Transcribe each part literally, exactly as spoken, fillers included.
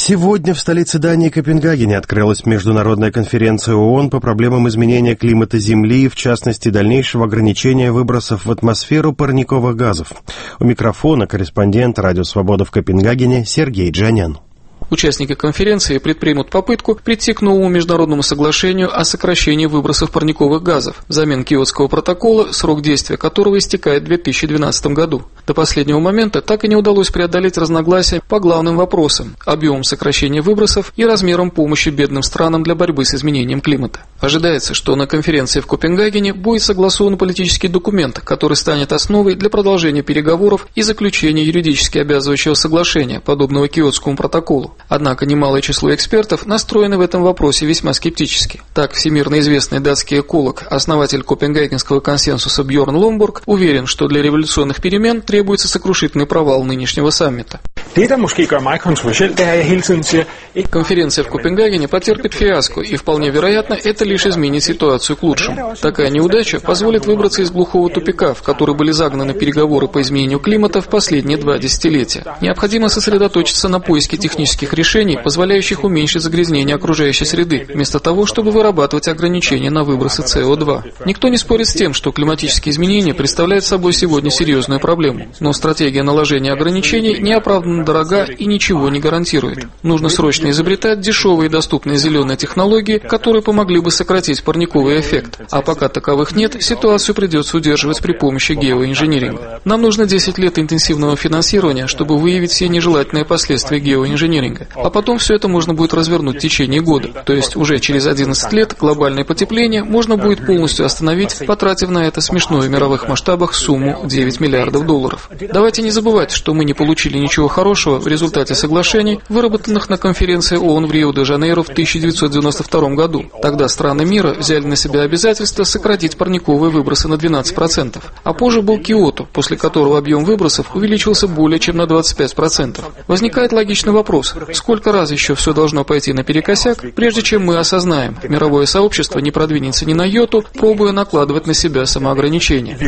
Сегодня в столице Дании Копенгагене открылась международная конференция ООН по проблемам изменения климата Земли, в частности, дальнейшего ограничения выбросов в атмосферу парниковых газов. У микрофона корреспондент «Радио Свобода» в Копенгагене Сергей Джанян. Участники конференции предпримут попытку прийти к новому международному соглашению о сокращении выбросов парниковых газов взамен Киотского протокола, срок действия которого истекает в две тысячи двенадцатом году. До последнего момента так и не удалось преодолеть разногласия по главным вопросам – объемам сокращения выбросов и размерам помощи бедным странам для борьбы с изменением климата. Ожидается, что на конференции в Копенгагене будет согласован политический документ, который станет основой для продолжения переговоров и заключения юридически обязывающего соглашения, подобного Киотскому протоколу. Однако немалое число экспертов настроены в этом вопросе весьма скептически. Так, всемирно известный датский эколог, основатель Копенгагенского консенсуса Бьорн Ломбург уверен, что для революционных перемен требуется сокрушительный провал нынешнего саммита. Конференция в Копенгагене потерпит фиаско, и вполне вероятно, это лишь изменит ситуацию к лучшему. Такая неудача позволит выбраться из глухого тупика, в который были загнаны переговоры по изменению климата в последние два десятилетия. Необходимо сосредоточиться на поиске технических решений, позволяющих уменьшить загрязнение окружающей среды, вместо того, чтобы вырабатывать ограничения на выбросы С О два. Никто не спорит с тем, что климатические изменения представляют собой сегодня серьезную проблему, но стратегия наложения ограничений неоправданно дорога и ничего не гарантирует. Нужно срочно изобретать дешевые и доступные зеленые технологии, которые помогли бы сократить парниковый эффект. А пока таковых нет, ситуацию придется удерживать при помощи геоинжиниринга. Нам нужно десять лет интенсивного финансирования, чтобы выявить все нежелательные последствия геоинжиниринга. А потом все это можно будет развернуть в течение года. То есть уже через одиннадцать лет глобальное потепление можно будет полностью остановить, потратив на это смешную в мировых масштабах сумму девять миллиардов долларов. Давайте не забывать, что мы не получили ничего хорошего в результате соглашений, выработанных на конференции ООН в Рио-де-Жанейро в тысяча девятьсот девяносто втором году. Тогда страны мира взяли на себя обязательство сократить парниковые выбросы на двенадцать процентов. А позже был Киото, после которого объем выбросов увеличился более чем на двадцать пять процентов. Возникает логичный вопрос: сколько раз еще все должно пойти наперекосяк, прежде чем мы осознаем, мировое сообщество не продвинется ни на йоту, пробуя накладывать на себя самоограничения,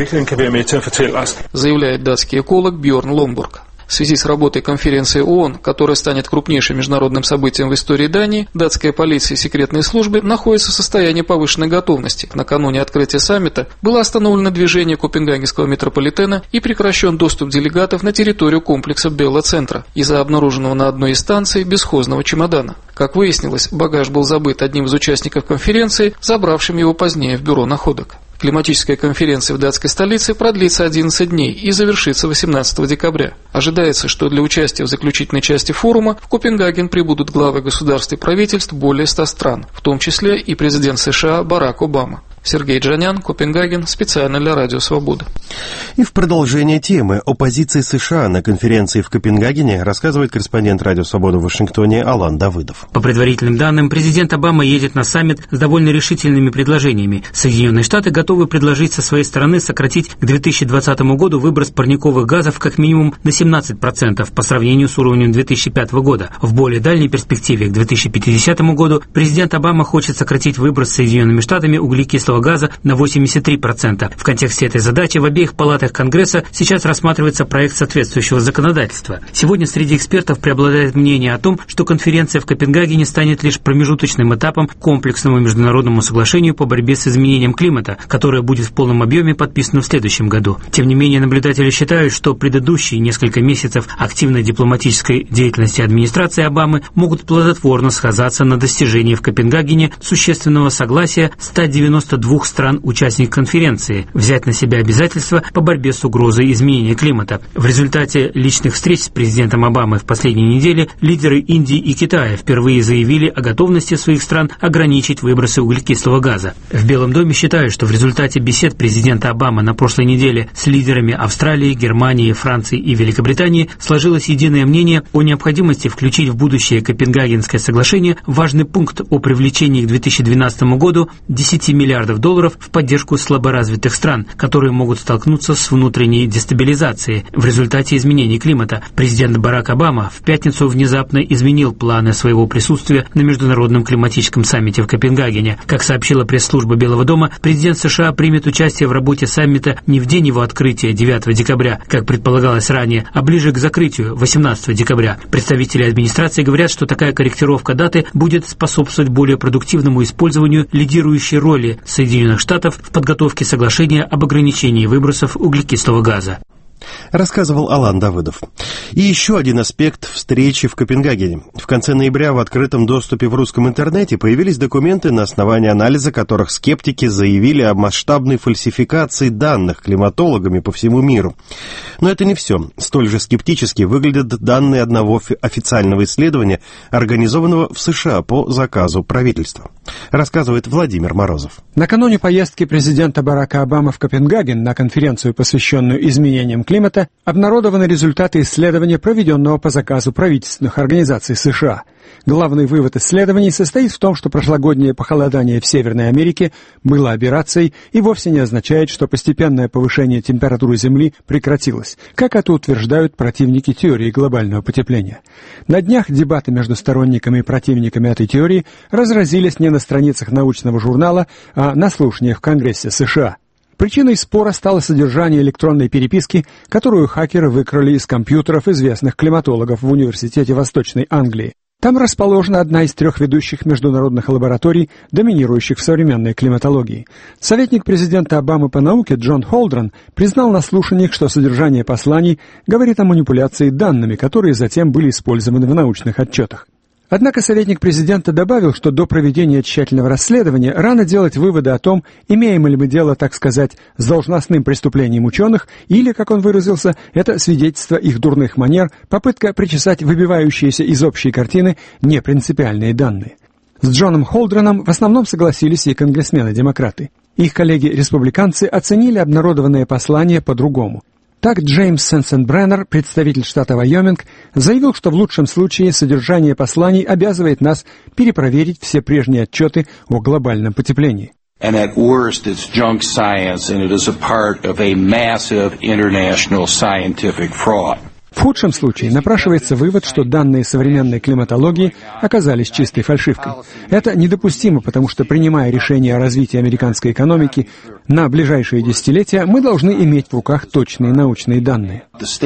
заявляет датский эколог Бьорн Ломбург. В связи с работой конференции ООН, которая станет крупнейшим международным событием в истории Дании, датская полиция и секретные службы находятся в состоянии повышенной готовности. Накануне открытия саммита было остановлено движение Копенгагенского метрополитена и прекращен доступ делегатов на территорию комплекса Белла-центра из-за обнаруженного на одной из станций бесхозного чемодана. Как выяснилось, багаж был забыт одним из участников конференции, забравшим его позднее в бюро находок. Климатическая конференция в датской столице продлится одиннадцать дней и завершится восемнадцатого декабря. Ожидается, что для участия в заключительной части форума в Копенгаген прибудут главы государств и правительств более ста стран, в том числе и президент США Барак Обама. Сергей Джанян, Копенгаген, специально для Радио Свобода. И в продолжение темы о позиции США на конференции в Копенгагене рассказывает корреспондент Радио Свобода в Вашингтоне Алан Давыдов. По предварительным данным, президент Обама едет на саммит с довольно решительными предложениями. Соединенные Штаты готовы предложить со своей стороны сократить к две тысячи двадцатому году выброс парниковых газов как минимум на семнадцать процентов по сравнению с уровнем две тысячи пятого года. В более дальней перспективе, к две тысячи пятидесятому году, президент Обама хочет сократить выброс Соединенными Штатами углекислого газа на восемьдесят три процента. В контексте этой задачи в обеих палатах Конгресса сейчас рассматривается проект соответствующего законодательства. Сегодня среди экспертов преобладает мнение о том, что конференция в Копенгагене станет лишь промежуточным этапом к комплексному международному соглашению по борьбе с изменением климата, которое будет в полном объеме подписано в следующем году. Тем не менее, наблюдатели считают, что предыдущие несколько месяцев активной дипломатической деятельности администрации Обамы могут плодотворно сказаться на достижении в Копенгагене существенного согласия ста девяноста двух стран-участников конференции взять на себя обязательства по борьбе с угрозой изменения климата. В результате личных встреч с президентом Обамой в последние недели лидеры Индии и Китая впервые заявили о готовности своих стран ограничить выбросы углекислого газа. В Белом доме считают, что в результате бесед президента Обамы на прошлой неделе с лидерами Австралии, Германии, Франции и Великобритании сложилось единое мнение о необходимости включить в будущее Копенгагенское соглашение важный пункт о привлечении к две тысячи двенадцатому году десяти миллиардов миллиардов долларов в поддержку слаборазвитых стран, которые могут столкнуться с внутренней дестабилизацией в результате изменений климата. Президент Барак Обама в пятницу внезапно изменил планы своего присутствия на Международном климатическом саммите в Копенгагене. Как сообщила пресс-служба Белого дома, президент США примет участие в работе саммита не в день его открытия девятого декабря, как предполагалось ранее, а ближе к закрытию восемнадцатого декабря. Представители администрации говорят, что такая корректировка даты будет способствовать более продуктивному использованию лидирующей роли Соединенных Штатов в подготовке соглашения об ограничении выбросов углекислого газа. Рассказывал Алан Давыдов. И еще один аспект встречи в Копенгагене. В конце ноября в открытом доступе в русском интернете появились документы, на основании анализа которых скептики заявили о масштабной фальсификации данных климатологами по всему миру. Но это не все. Столь же скептически выглядят данные одного официального исследования, организованного в США по заказу правительства. Рассказывает Владимир Морозов. Накануне поездки президента Барака Обамы в Копенгаген на конференцию, посвященную изменениям климата, обнародованы результаты исследования, проведенного по заказу правительственных организаций США. Главный вывод исследований состоит в том, что прошлогоднее похолодание в Северной Америке было аберрацией и вовсе не означает, что постепенное повышение температуры Земли прекратилось, как это утверждают противники теории глобального потепления. На днях дебаты между сторонниками и противниками этой теории разразились не на страницах научного журнала, а на слушаниях в Конгрессе США. Причиной спора стало содержание электронной переписки, которую хакеры выкрали из компьютеров известных климатологов в Университете Восточной Англии. Там расположена одна из трех ведущих международных лабораторий, доминирующих в современной климатологии. Советник президента Обамы по науке Джон Холдрон признал на слушаниях, что содержание посланий говорит о манипуляции данными, которые затем были использованы в научных отчетах. Однако советник президента добавил, что до проведения тщательного расследования рано делать выводы о том, имеем ли мы дело, так сказать, с должностным преступлением ученых, или, как он выразился, это свидетельство их дурных манер, попытка причесать выбивающиеся из общей картины непринципиальные данные. С Джоном Холдроном в основном согласились и конгрессмены-демократы. Их коллеги-республиканцы оценили обнародованное послание по-другому. Так Джеймс Сенсенбреннер, представитель штата Вайоминг, заявил, что в лучшем случае содержание посланий обязывает нас перепроверить все прежние отчеты о глобальном потеплении. And at worst, it's junk science, and it is a part of a massive international scientific fraud. В худшем случае напрашивается вывод, что данные современной климатологии оказались чистой фальшивкой. Это недопустимо, потому что, принимая решение о развитии американской экономики на ближайшие десятилетия, мы должны иметь в руках точные научные данные.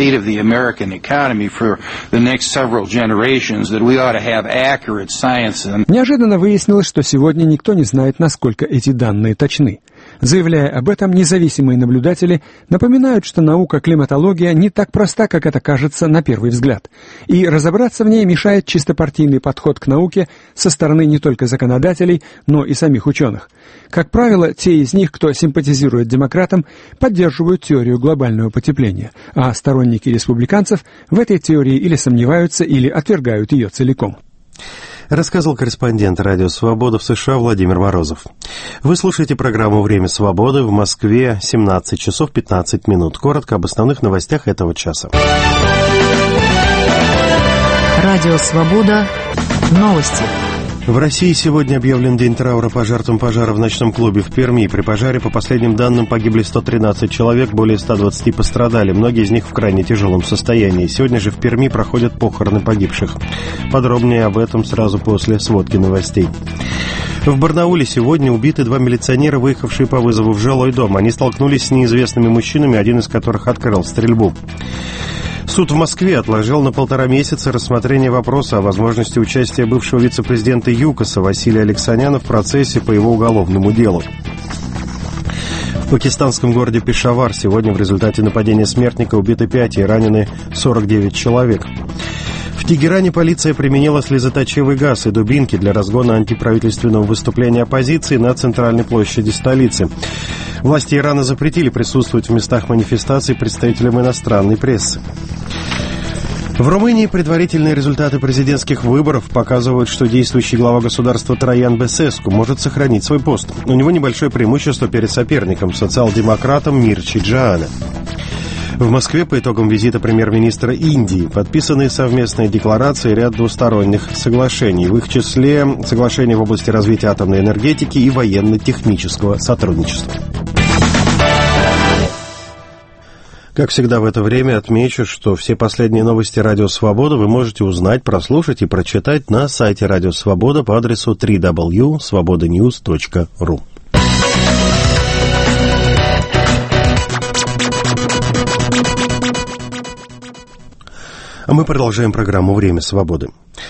Неожиданно выяснилось, что сегодня никто не знает, насколько эти данные точны. Заявляя об этом, независимые наблюдатели напоминают, что наука климатология не так проста, как это кажется на первый взгляд. И разобраться в ней мешает чисто партийный подход к науке со стороны не только законодателей, но и самих ученых. Как правило, те из них, кто симпатизирует демократам, поддерживают теорию глобального потепления, а сторонники республиканцев в этой теории или сомневаются, или отвергают ее целиком. Рассказал корреспондент «Радио Свобода» в США Владимир Морозов. Вы слушаете программу «Время свободы», в Москве семнадцать часов пятнадцать минут. Коротко об основных новостях этого часа. Радио Свобода. Новости. В России сегодня объявлен день траура по жертвам пожара в ночном клубе в Перми. При пожаре, по последним данным, погибли сто тринадцать человек, более ста двадцати пострадали. Многие из них в крайне тяжелом состоянии. Сегодня же в Перми проходят похороны погибших. Подробнее об этом сразу после сводки новостей. В Барнауле сегодня убиты два милиционера, выехавшие по вызову в жилой дом. Они столкнулись с неизвестными мужчинами, один из которых открыл стрельбу. Суд в Москве отложил на полтора месяца рассмотрение вопроса о возможности участия бывшего вице-президента ЮКОСа Василия Алексаняна в процессе по его уголовному делу. В пакистанском городе Пешавар сегодня в результате нападения смертника убиты пять и ранены сорок девять человек. В Тегеране полиция применила слезоточивый газ и дубинки для разгона антиправительственного выступления оппозиции на центральной площади столицы. Власти Ирана запретили присутствовать в местах манифестаций представителям иностранной прессы. В Румынии предварительные результаты президентских выборов показывают, что действующий глава государства Троян Бесеску может сохранить свой пост. У него небольшое преимущество перед соперником, социал-демократом Мирчи Джоане. В Москве по итогам визита премьер-министра Индии подписаны совместные декларации и ряд двусторонних соглашений, в их числе соглашения в области развития атомной энергетики и военно-технического сотрудничества. Как всегда в это время отмечу, что все последние новости «Радио Свобода» вы можете узнать, прослушать и прочитать на сайте «Радио Свобода» по адресу дабл ю дабл ю дабл ю точка свобода ньюс точка ру. А мы продолжаем программу «Время свободы».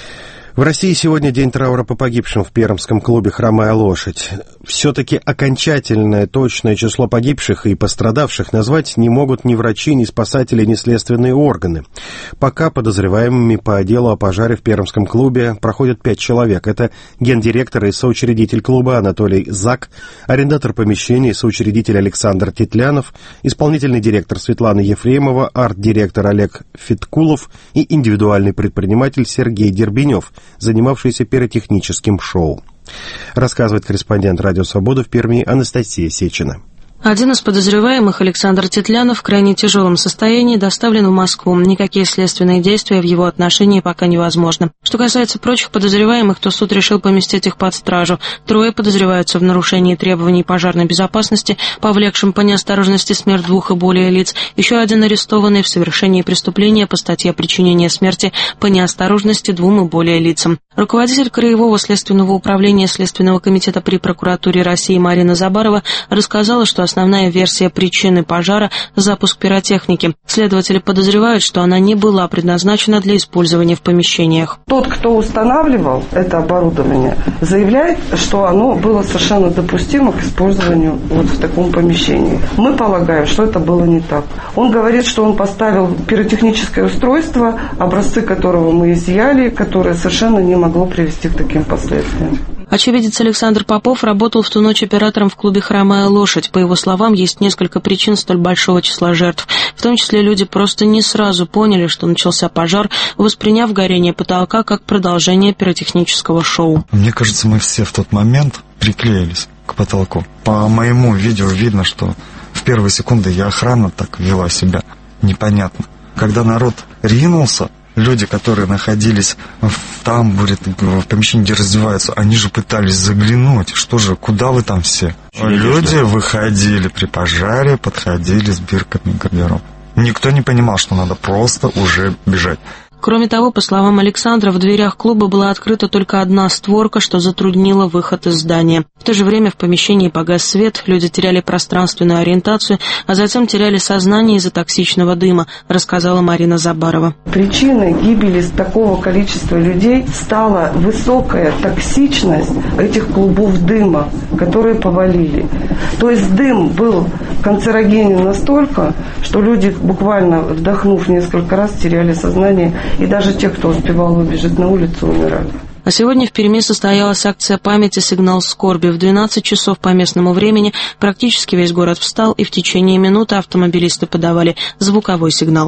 В России сегодня день траура по погибшим в пермском клубе «Хромая лошадь». Все-таки окончательное точное число погибших и пострадавших назвать не могут ни врачи, ни спасатели, ни следственные органы. Пока подозреваемыми по делу о пожаре в пермском клубе проходят пять человек. Это гендиректор и соучредитель клуба Анатолий Зак, арендатор помещений и соучредитель Александр Тетлянов, исполнительный директор Светлана Ефремова, арт-директор Олег Фиткулов и индивидуальный предприниматель Сергей Дербенев, занимавшийся пиротехническим шоу. Рассказывает корреспондент «Радио Свобода» в Перми Анастасия Сечина. Один из подозреваемых, Александр Тетлянов, в крайне тяжелом состоянии доставлен в Москву. Никакие следственные действия в его отношении пока невозможны. Что касается прочих подозреваемых, то суд решил поместить их под стражу. Трое подозреваются в нарушении требований пожарной безопасности, повлекшем по неосторожности смерть двух и более лиц. Еще один арестованный в совершении преступления по статье «Причинение смерти по неосторожности двум и более лицам». Руководитель Краевого следственного управления Следственного комитета при прокуратуре России Марина Забарова рассказала, что основная версия причины пожара – запуск пиротехники. Следователи подозревают, что она не была предназначена для использования в помещениях. Тот, кто устанавливал это оборудование, заявляет, что оно было совершенно допустимо к использованию вот в таком помещении. Мы полагаем, что это было не так. Он говорит, что он поставил пиротехническое устройство, образцы которого мы изъяли, которое совершенно не могло привести к таким последствиям. Очевидец Александр Попов работал в ту ночь оператором в клубе «Хромая лошадь». По его словам, есть несколько причин столь большого числа жертв. В том числе люди просто не сразу поняли, что начался пожар, восприняв горение потолка как продолжение пиротехнического шоу. Мне кажется, мы все в тот момент приклеились к потолку. По моему видео видно, что в первые секунды я охрана так вела себя. Непонятно. Когда народ ринулся, люди, которые находились в тамбуре, в помещении, где раздеваются, они же пытались заглянуть. Что же, куда вы там все? Люди выходили при пожаре, подходили с бирками к гардеробу. Никто не понимал, что надо просто уже бежать. Кроме того, по словам Александра, в дверях клуба была открыта только одна створка, что затруднило выход из здания. В то же время в помещении погас свет, люди теряли пространственную ориентацию, а затем теряли сознание из-за токсичного дыма, рассказала Марина Забарова. Причиной гибели такого количества людей стала высокая токсичность этих клубов дыма, которые повалили. То есть дым был канцерогенен настолько, что люди, буквально вдохнув несколько раз, теряли сознание. И даже те, кто успевал выбежать на улицу, умирали. А сегодня в Перми состоялась акция памяти «Сигнал скорби». В двенадцать часов по местному времени практически весь город встал, и в течение минуты автомобилисты подавали звуковой сигнал.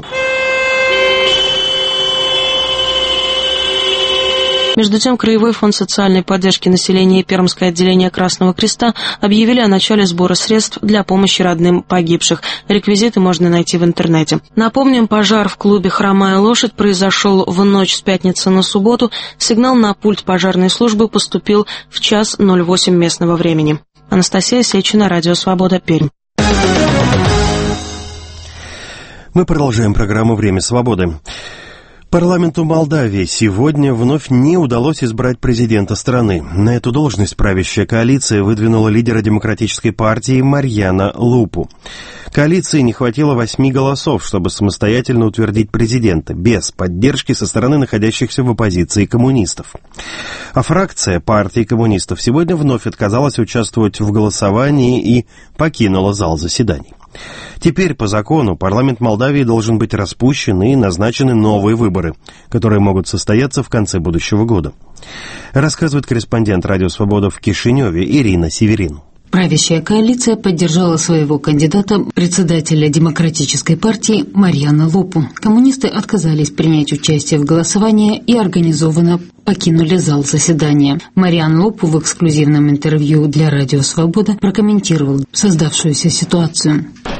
Между тем, Краевой фонд социальной поддержки населения и Пермское отделение Красного Креста объявили о начале сбора средств для помощи родным погибших. Реквизиты можно найти в интернете. Напомним, пожар в клубе «Хромая лошадь» произошел в ночь с пятницы на субботу. Сигнал на пульт пожарной службы поступил в час ноль восемь местного времени. Анастасия Сечина, Радио Свобода, Пермь. Мы продолжаем программу «Время свободы». Парламенту Молдавии сегодня вновь не удалось избрать президента страны. На эту должность правящая коалиция выдвинула лидера демократической партии Марьяна Лупу. Коалиции не хватило восьми голосов, чтобы самостоятельно утвердить президента, без поддержки со стороны находящихся в оппозиции коммунистов. А фракция партии коммунистов сегодня вновь отказалась участвовать в голосовании и покинула зал заседаний. Теперь по закону парламент Молдавии должен быть распущен и назначены новые выборы, которые могут состояться в конце будущего года. Рассказывает корреспондент «Радио Свобода» в Кишиневе Ирина Северин. Правящая коалиция поддержала своего кандидата, председателя Демократической партии Марьяна Лупу. Коммунисты отказались принять участие в голосовании и организованно покинули зал заседания. Марьян Лупу в эксклюзивном интервью для Радио Свобода прокомментировал создавшуюся ситуацию.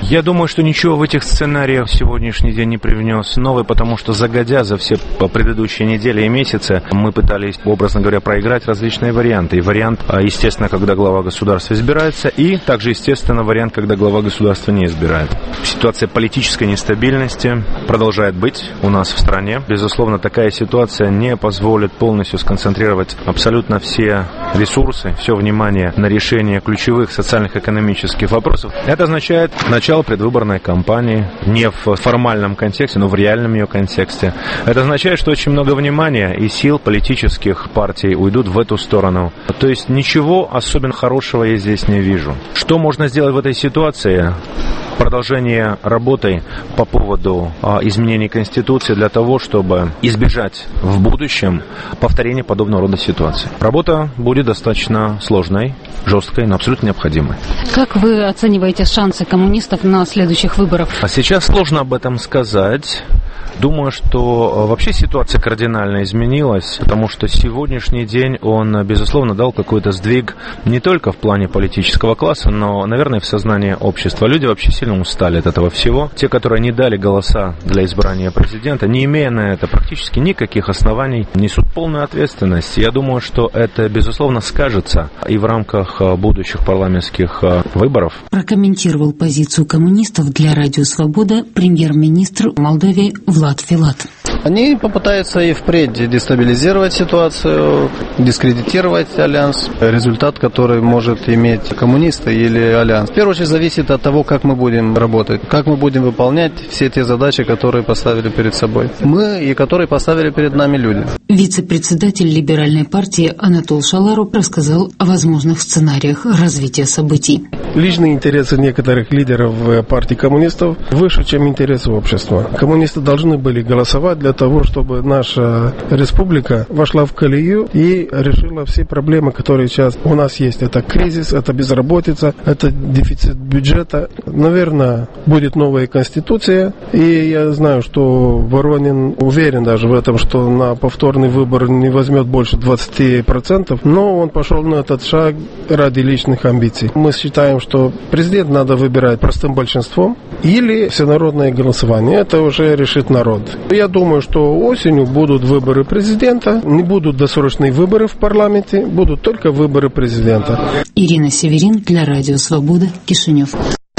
Я думаю, что ничего в этих сценариях сегодняшний день не привнес новый, потому что загодя за все предыдущие недели и месяцы мы пытались, образно говоря, проиграть различные варианты. И вариант, естественно, когда глава государства избирается, и также, естественно, вариант, когда глава государства не избирает. Ситуация политической нестабильности продолжает быть у нас в стране. Безусловно, такая ситуация не позволит полностью сконцентрировать абсолютно все ресурсы, все внимание на решение ключевых социально-экономических вопросов. Это означает начало предвыборной кампании не в формальном контексте, но в реальном ее контексте. Это означает, что очень много внимания и сил политических партий уйдут в эту сторону. То есть ничего особенно хорошего я здесь не вижу. Что можно сделать в этой ситуации? Продолжение работы по поводу а, изменений Конституции для того, чтобы избежать в будущем повторения подобного рода ситуаций. Работа будет достаточно сложной, жесткой, но абсолютно необходимой. Как вы оцениваете шансы коммунистов на следующих выборах? А сейчас сложно об этом сказать. Думаю, что вообще ситуация кардинально изменилась, потому что сегодняшний день он, безусловно, дал какой-то сдвиг не только в плане политического класса, но, наверное, в сознании общества. Люди вообще сильно устали от этого всего. Те, которые не дали голоса для избрания президента, не имея на это практически никаких оснований, несут полную ответственность. Я думаю, что это, безусловно, скажется и в рамках будущих парламентских выборов. Прокомментировал позицию коммунистов для Радио Свобода премьер-министр Молдавии Влад Филат. Они попытаются и впредь дестабилизировать ситуацию, дискредитировать альянс. Результат, который может иметь коммунисты или альянс. В первую очередь зависит от того, как мы будем работать, как мы будем выполнять все те задачи, которые поставили перед собой. Мы и которые поставили перед нами люди. Вице-председатель либеральной партии Анатол Шаларов рассказал о возможных сценариях развития событий. Личные интересы некоторых лидеров партии коммунистов выше, чем интересы общества. Коммунисты должны были голосовать для того, чтобы наша республика вошла в колею и решила все проблемы, которые сейчас у нас есть. Это кризис, это безработица, это дефицит бюджета. Наверное, будет новая конституция. И я знаю, что Воронин уверен даже в этом, что на повторный выбор не возьмет больше двадцать процентов. Но он пошел на этот шаг ради личных амбиций. Мы считаем, что президент надо выбирать простым большинством или всенародное голосование. Это уже решит народ. Я думаю, что осенью будут выборы президента, не будут досрочные выборы в парламенте, будут только выборы президента. Ирина Северин для Радио Свобода, Кишинев.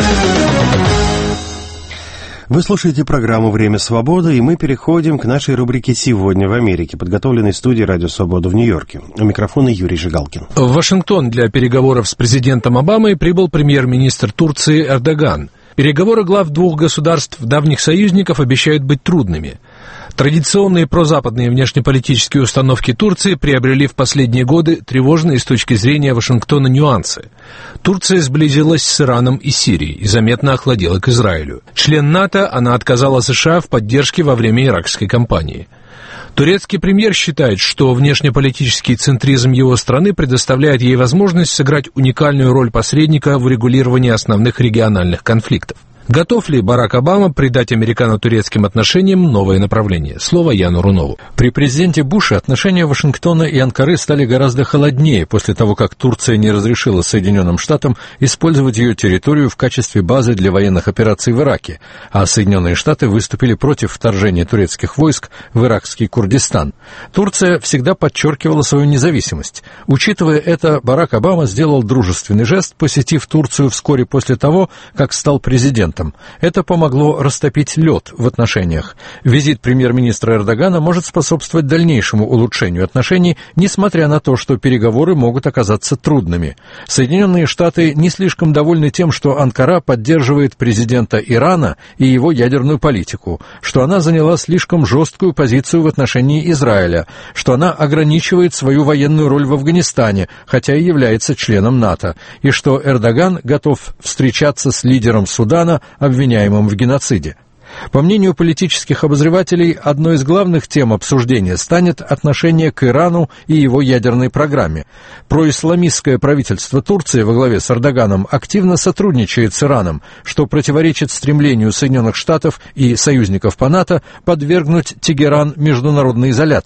Вы слушаете программу «Время свободы», и мы переходим к нашей рубрике «Сегодня в Америке», подготовленной студией «Радио Свобода» в Нью-Йорке. У микрофона Юрий Жигалкин. В Вашингтон для переговоров с президентом Обамой прибыл премьер-министр Турции Эрдоган. Переговоры глав двух государств, давних союзников, обещают быть трудными. Традиционные прозападные внешнеполитические установки Турции приобрели в последние годы тревожные с точки зрения Вашингтона нюансы. Турция сблизилась с Ираном и Сирией и заметно охладела к Израилю. Член НАТО, она отказала США в поддержке во время иракской кампании. Турецкий премьер считает, что внешнеполитический центризм его страны предоставляет ей возможность сыграть уникальную роль посредника в урегулировании основных региональных конфликтов. Готов ли Барак Обама придать американо-турецким отношениям новое направление? Слово Яну Рунову. При президенте Буше отношения Вашингтона и Анкары стали гораздо холоднее после того, как Турция не разрешила Соединенным Штатам использовать ее территорию в качестве базы для военных операций в Ираке, а Соединенные Штаты выступили против вторжения турецких войск в иракский Курдистан. Турция всегда подчеркивала свою независимость. Учитывая это, Барак Обама сделал дружественный жест, посетив Турцию вскоре после того, как стал президентом. Это помогло растопить лед в отношениях. Визит премьер-министра Эрдогана может способствовать дальнейшему улучшению отношений, несмотря на то, что переговоры могут оказаться трудными. Соединенные Штаты не слишком довольны тем, что Анкара поддерживает президента Ирана и его ядерную политику, что она заняла слишком жесткую позицию в отношении Израиля, что она ограничивает свою военную роль в Афганистане, хотя и является членом НАТО, и что Эрдоган готов встречаться с лидером Судана, обвиняемым в геноциде. По мнению политических обозревателей, одной из главных тем обсуждения станет отношение к Ирану и его ядерной программе. Происламистское правительство Турции во главе с Эрдоганом активно сотрудничает с Ираном, что противоречит стремлению Соединенных Штатов и союзников по НАТО подвергнуть Тегеран международной изоляции.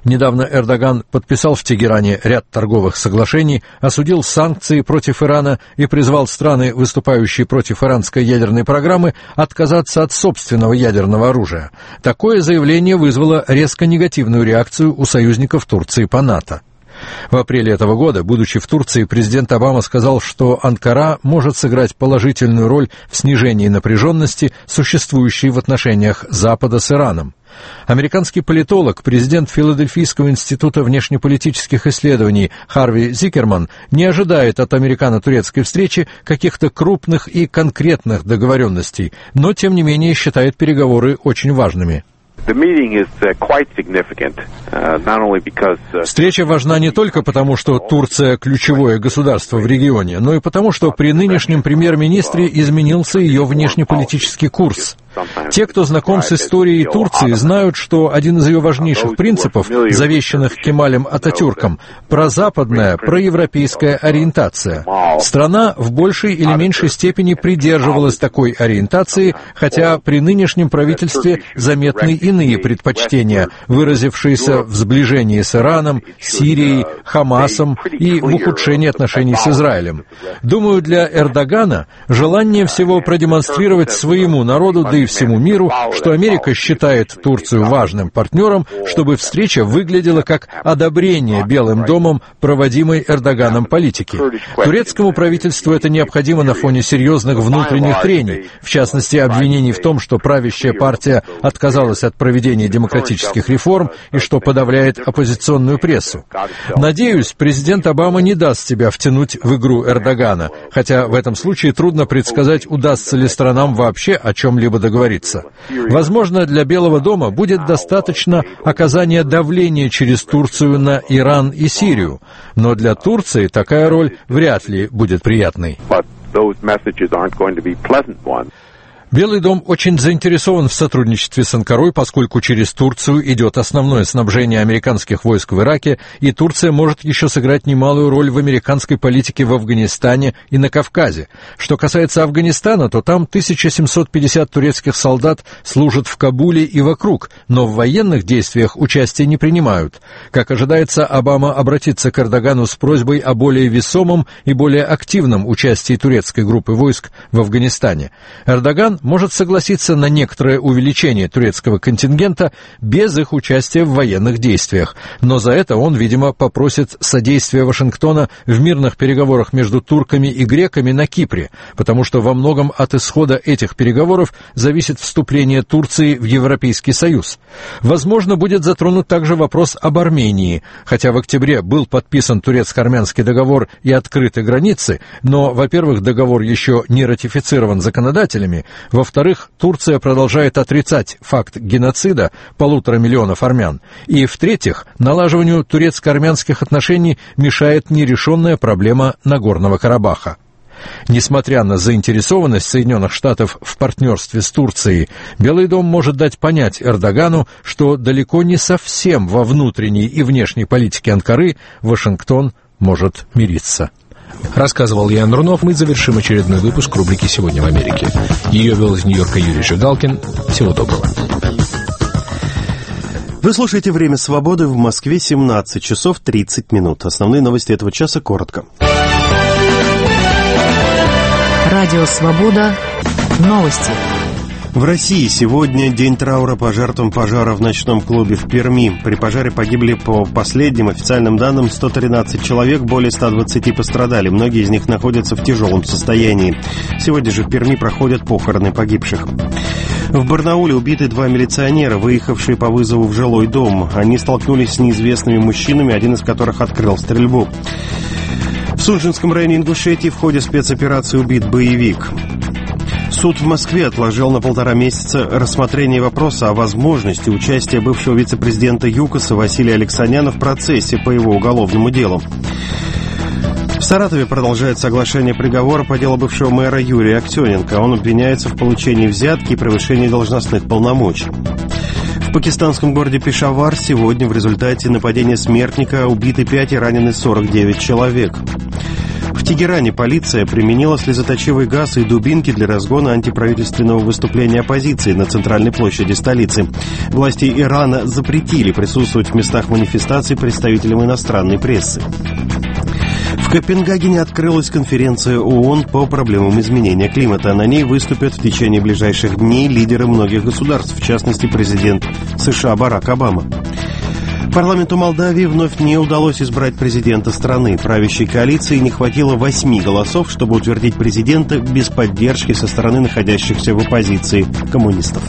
Недавно Эрдоган подписал в Тегеране ряд торговых соглашений, осудил санкции против Ирана и призвал страны, выступающие против иранской ядерной программы, отказаться от собственного ядерного оружия. Такое заявление вызвало резко негативную реакцию у союзников Турции по НАТО. В апреле этого года, будучи в Турции, президент Обама сказал, что Анкара может сыграть положительную роль в снижении напряженности, существующей в отношениях Запада с Ираном. Американский политолог, президент Филадельфийского института внешнеполитических исследований Харви Зикерман не ожидает от американо-турецкой встречи каких-то крупных и конкретных договоренностей, но, тем не менее, считает переговоры очень важными. Встреча важна не только потому, что Турция – ключевое государство в регионе, но и потому, что при нынешнем премьер-министре изменился ее внешнеполитический курс. Те, кто знаком с историей Турции, знают, что один из ее важнейших принципов, завещанных Кемалем Ататюрком, прозападная, проевропейская ориентация. Страна в большей или меньшей степени придерживалась такой ориентации, хотя при нынешнем правительстве заметны иные предпочтения, выразившиеся в сближении с Ираном, Сирией, Хамасом и в ухудшении отношений с Израилем. Думаю, для Эрдогана желание всего продемонстрировать своему народу, да и всему миру, что Америка считает Турцию важным партнером, чтобы встреча выглядела как одобрение Белым домом проводимой Эрдоганом политики. Турецкому правительству это необходимо на фоне серьезных внутренних трений, в частности, обвинений в том, что правящая партия отказалась от проведения демократических реформ и что подавляет оппозиционную прессу. Надеюсь, президент Обама не даст себя втянуть в игру Эрдогана, хотя в этом случае трудно предсказать, удастся ли сторонам вообще о чем-либо договориться. Возможно, для Белого дома будет достаточно оказания давления через Турцию на Иран и Сирию, но для Турции такая роль вряд ли будет приятной. Белый дом очень заинтересован в сотрудничестве с Анкарой, поскольку через Турцию идет основное снабжение американских войск в Ираке, и Турция может еще сыграть немалую роль в американской политике в Афганистане и на Кавказе. Что касается Афганистана, то там тысяча семьсот пятьдесят турецких солдат служат в Кабуле и вокруг, но в военных действиях участия не принимают. Как ожидается, Обама обратится к Эрдогану с просьбой о более весомом и более активном участии турецкой группы войск в Афганистане. Эрдоган может согласиться на некоторое увеличение турецкого контингента без их участия в военных действиях, но за это он, видимо, попросит содействия Вашингтона в мирных переговорах между турками и греками на Кипре, потому что во многом от исхода этих переговоров зависит вступление Турции в Европейский Союз. Возможно, будет затронут также вопрос об Армении, хотя в октябре был подписан турецко-армянский договор и открыты границы, но, во-первых, договор еще не ратифицирован законодателями, во-вторых, Турция продолжает отрицать факт геноцида полутора миллионов армян. И, в-третьих, налаживанию турецко-армянских отношений мешает нерешенная проблема Нагорного Карабаха. Несмотря на заинтересованность Соединенных Штатов в партнерстве с Турцией, Белый дом может дать понять Эрдогану, что далеко не совсем во внутренней и внешней политике Анкары Вашингтон может мириться. Рассказывал Ян Рунов. Мы завершим очередной выпуск рубрики «Сегодня в Америке». Ее вел из Нью-Йорка Юрий Жигалкин. Всего доброго. Вы слушаете «Время свободы», в Москве семнадцать часов тридцать минут. Основные новости этого часа коротко. Радио «Свобода». Новости. В России сегодня день траура по жертвам пожара в ночном клубе в Перми. При пожаре погибли, по последним официальным данным, сто тринадцать человек, более ста двадцати пострадали. Многие из них находятся в тяжелом состоянии. Сегодня же в Перми проходят похороны погибших. В Барнауле убиты два милиционера, выехавшие по вызову в жилой дом. Они столкнулись с неизвестными мужчинами, один из которых открыл стрельбу. В Сунжинском районе Ингушетии в ходе спецоперации убит боевик. Суд в Москве отложил на полтора месяца рассмотрение вопроса о возможности участия бывшего вице-президента ЮКОСа Василия Алексаняна в процессе по его уголовному делу. В Саратове продолжает соглашение приговора по делу бывшего мэра Юрия Актененко. Он обвиняется в получении взятки и превышении должностных полномочий. В пакистанском городе Пешавар сегодня в результате нападения смертника убиты пять и ранены сорок девять человек. В В Тегеране полиция применила слезоточивый газ и дубинки для разгона антиправительственного выступления оппозиции на центральной площади столицы. Власти Ирана запретили присутствовать в местах манифестаций представителям иностранной прессы. В Копенгагене открылась конференция ООН по проблемам изменения климата. На ней выступят в течение ближайших дней лидеры многих государств, в частности, президент США Барак Обама. Парламенту Молдавии вновь не удалось избрать президента страны. Правящей коалиции не хватило восьми голосов, чтобы утвердить президента без поддержки со стороны находящихся в оппозиции коммунистов.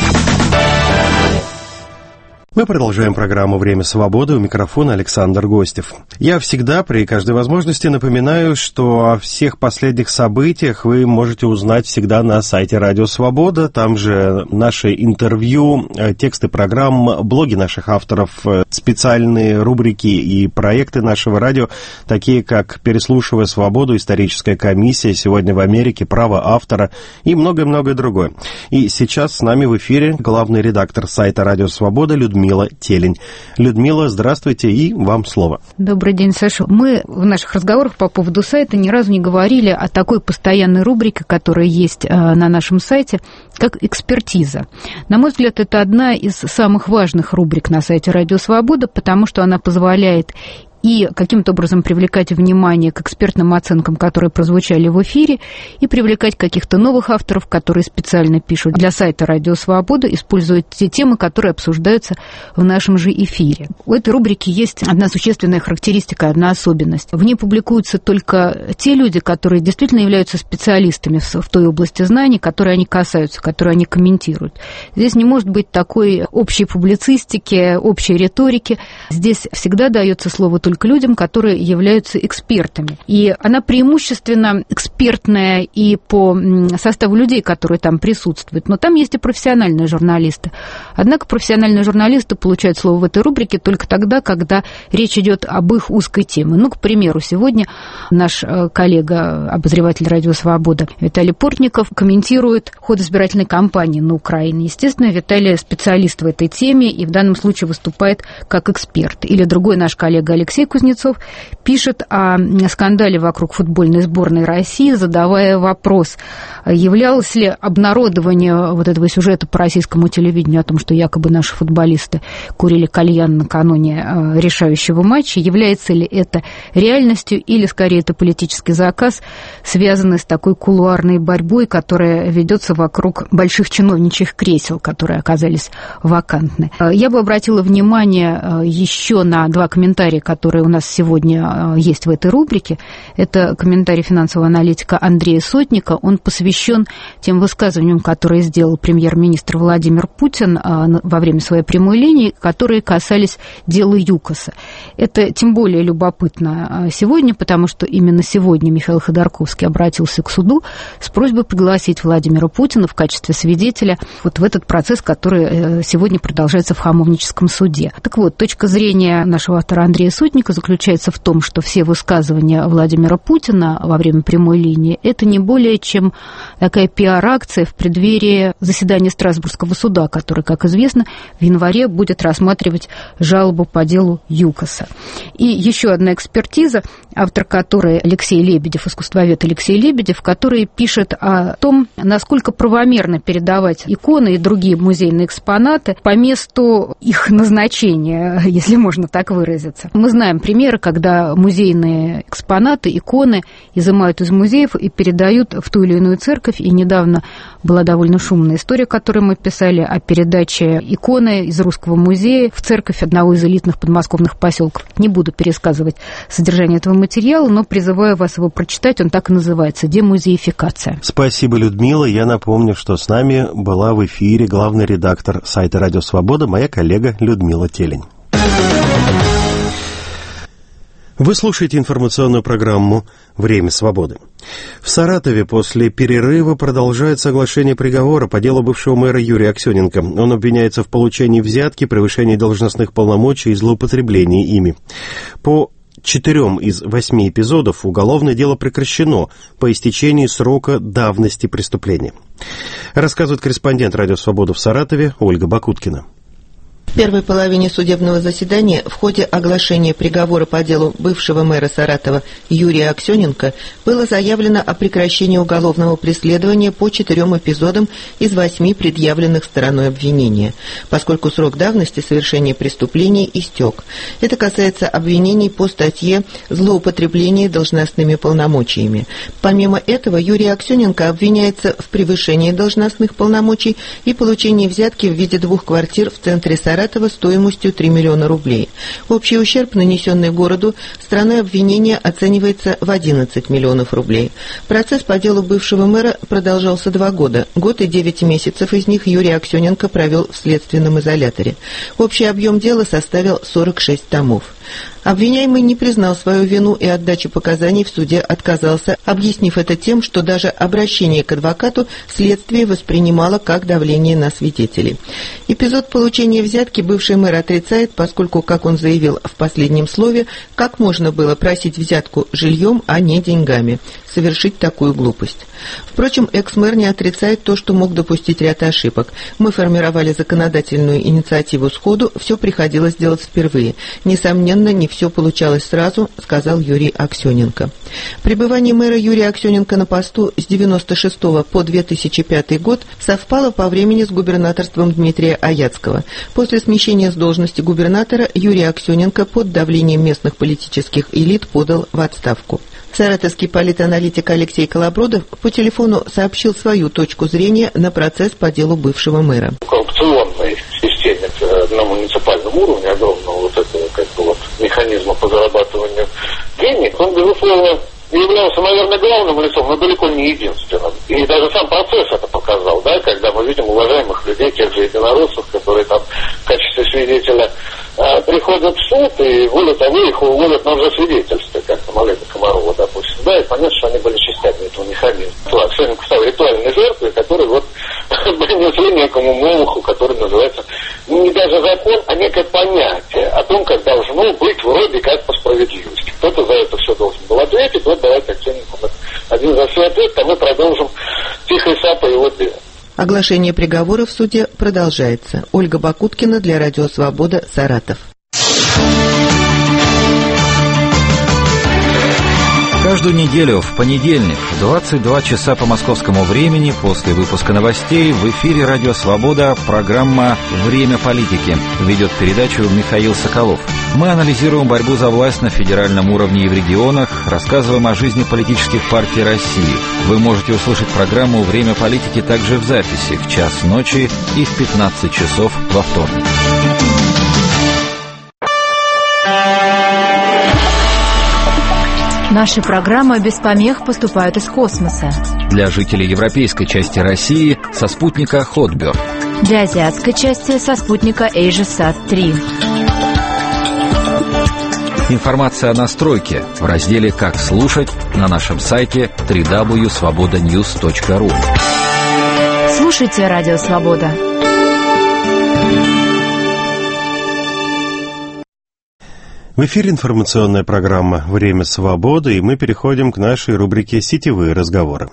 Мы продолжаем программу «Время свободы». У микрофона Александр Гостев. Я всегда при каждой возможности напоминаю, что о всех последних событиях вы можете узнать всегда на сайте «Радио Свобода». Там же наши интервью, тексты программ, блоги наших авторов, специальные рубрики и проекты нашего радио, такие как «Переслушивая свободу», «Историческая комиссия», «Сегодня в Америке», «Право автора» и многое-многое другое. И сейчас с нами в эфире главный редактор сайта «Радио Свобода» Людмила Людмила Телень. Людмила, здравствуйте, и вам слово. Добрый день, Саша. Мы в наших разговорах по поводу сайта ни разу не говорили о такой постоянной рубрике, которая есть на нашем сайте, как экспертиза. На мой взгляд, это одна из самых важных рубрик на сайте «Радио Свобода», потому что она позволяет и каким-то образом привлекать внимание к экспертным оценкам, которые прозвучали в эфире, и привлекать каких-то новых авторов, которые специально пишут для сайта «Радио Свобода», используя те темы, которые обсуждаются в нашем же эфире. У этой рубрики есть одна существенная характеристика, одна особенность. В ней публикуются только те люди, которые действительно являются специалистами в той области знаний, которые они касаются, которые они комментируют. Здесь не может быть такой общей публицистики, общей риторики. Здесь всегда дается слово только только людям, которые являются экспертами. И она преимущественно экспертная и по составу людей, которые там присутствуют. Но там есть и профессиональные журналисты. Однако профессиональные журналисты получают слово в этой рубрике только тогда, когда речь идет об их узкой теме. Ну, к примеру, сегодня наш коллега, обозреватель «Радио Свобода» Виталий Портников комментирует ход избирательной кампании на Украине. Естественно, Виталий специалист в этой теме и в данном случае выступает как эксперт. Или другой наш коллега Алексей Кузнецов пишет о скандале вокруг футбольной сборной России, задавая вопрос, являлось ли обнародование вот этого сюжета по российскому телевидению о том, что якобы наши футболисты курили кальян накануне решающего матча, является ли это реальностью или, скорее, это политический заказ, связанный с такой кулуарной борьбой, которая ведется вокруг больших чиновничьих кресел, которые оказались вакантны. Я бы обратила внимание еще на два комментария, которые у нас сегодня есть в этой рубрике. Это комментарий финансового аналитика Андрея Сотника. Он посвящен тем высказываниям, которые сделал премьер-министр Владимир Путин во время своей прямой линии, которые касались дела ЮКОСа. Это тем более любопытно сегодня, потому что именно сегодня Михаил Ходорковский обратился к суду с просьбой пригласить Владимира Путина в качестве свидетеля вот в этот процесс, который сегодня продолжается в Хамовническом суде. Так вот, точка зрения нашего автора Андрея Сотника заключается в том, что все высказывания Владимира Путина во время прямой линии – это не более чем такая пиар-акция в преддверии заседания Страсбургского суда, который, как известно, в январе будет рассматривать жалобу по делу ЮКОСа. И еще одна экспертиза, автор которой Алексей Лебедев, искусствовед Алексей Лебедев, который пишет о том, насколько правомерно передавать иконы и другие музейные экспонаты по месту их назначения, если можно так выразиться. Мы знаем примеры, когда музейные экспонаты, иконы изымают из музеев и передают в ту или иную церковь. И недавно была довольно шумная история, которую мы писали, о передаче иконы из Русского музея в церковь одного из элитных подмосковных поселков. Не буду пересказывать содержание этого материала, но призываю вас его прочитать. Он так и называется «Демузеификация». Спасибо, Людмила. Я напомню, что с нами была в эфире главный редактор сайта «Радио Свобода», моя коллега Людмила Телень. Вы слушаете информационную программу «Время свободы». В Саратове после перерыва продолжает соглашение приговора по делу бывшего мэра Юрия Аксененко. Он обвиняется в получении взятки, превышении должностных полномочий и злоупотреблении ими. По четырем из восьми эпизодов уголовное дело прекращено по истечении срока давности преступления. Рассказывает корреспондент «Радио Свобода» в Саратове Ольга Бакуткина. В первой половине судебного заседания в ходе оглашения приговора по делу бывшего мэра Саратова Юрия Аксененко было заявлено о прекращении уголовного преследования по четырем эпизодам из восьми предъявленных стороной обвинения, поскольку срок давности совершения преступлений истек. Это касается обвинений по статье «Злоупотребление должностными полномочиями». Помимо этого, Юрий Аксененко обвиняется в превышении должностных полномочий и получении взятки в виде двух квартир в центре Саратова стоимостью три миллиона рублей. Общий ущерб, нанесенный городу, стороной обвинения оценивается в одиннадцать миллионов рублей. Процесс по делу бывшего мэра продолжался два года. Год и девять месяцев из них Юрий Аксененко провел в следственном изоляторе. Общий объем дела составил сорок шесть томов. Обвиняемый не признал свою вину и отдачи показаний в суде отказался, объяснив это тем, что даже обращение к адвокату следствие воспринимало как давление на свидетелей. Эпизод получения взятки бывший мэр отрицает, поскольку, как он заявил в последнем слове, как можно было просить взятку жильем, а не деньгами, совершить такую глупость. Впрочем, экс-мэр не отрицает то, что мог допустить ряд ошибок. Мы формировали законодательную инициативу сходу, все приходилось делать впервые. Несомненно, не все получалось сразу, сказал Юрий Аксененко. Пребывание мэра Юрия Аксененко на посту с девяносто шестого по две тысячи пятый год совпало по времени с губернаторством Дмитрия Аяцкого. После смещения с должности губернатора Юрий Аксененко под давлением местных политических элит подал в отставку. Саратовский политаналитик Алексей Колобродов по телефону сообщил свою точку зрения на процесс по делу бывшего мэра. Коррупционной системе на муниципальном уровне огромного вот этого как бы вот механизма по зарабатыванию денег, он, безусловно, являлся, наверное, главным лицом, но далеко не единственным. И даже сам процесс это показал, да, когда мы видим уважаемых людей, тех же единороссов, которые там в качестве свидетеля а, приходят в суд, и более того, их уводят на лжесвидетельство, как там Олега Комарова, допустим, да, и понятно, что они были частями этого механизма. Аксененко стал ритуальной жертвой, который вот принесли некому молоху, который называется не даже закон, а некое понятие о том, как должно быть вроде как по справедливости. Кто-то за это все должен был ответить, вот давайте оценим один за все ответ, а мы продолжим тихо и сапо его дело. Оглашение приговора в суде продолжается. Ольга Бакуткина для Радио Свобода, Саратов. Каждую неделю в понедельник в двадцать два часа по московскому времени после выпуска новостей в эфире «Радио Свобода» программа «Время политики». Ведет передачу Михаил Соколов. Мы анализируем борьбу за власть на федеральном уровне и в регионах, рассказываем о жизни политических партий России. Вы можете услышать программу «Время политики» также в записи в час ночи и в пятнадцать часов во вторник. Наши программы без помех поступают из космоса. Для жителей европейской части России со спутника Хотберт. Для азиатской части со спутника AsiaSat три. Информация о настройке в разделе «Как слушать» на нашем сайте дабл ю дабл ю дабл ю точка свобода ньюс точка ру. Слушайте «Радио Свобода». В эфире информационная программа «Время свободы», и мы переходим к нашей рубрике «Сетевые разговоры».